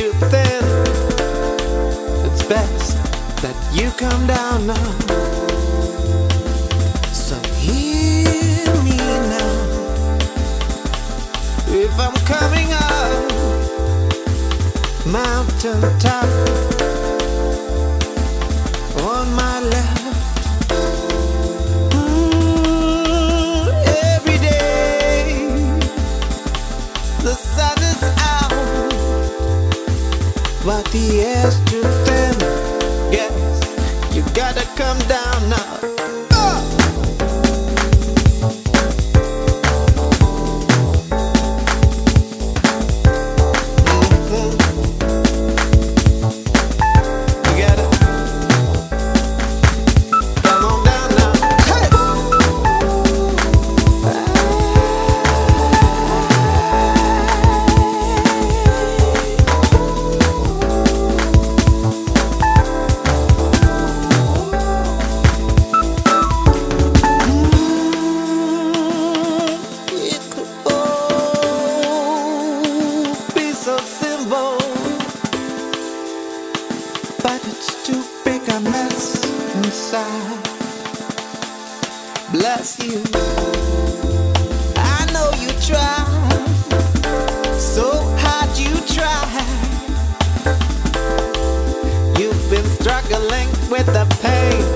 too thin. It's best that you come down now. So hear me now. If I'm coming up mountain top on my left, every day the sun is out, but the air's too thin. Yes, you gotta come down now. But it's too big a mess inside. Bless you, I know you tried, so hard you tried. You've been struggling with the pain.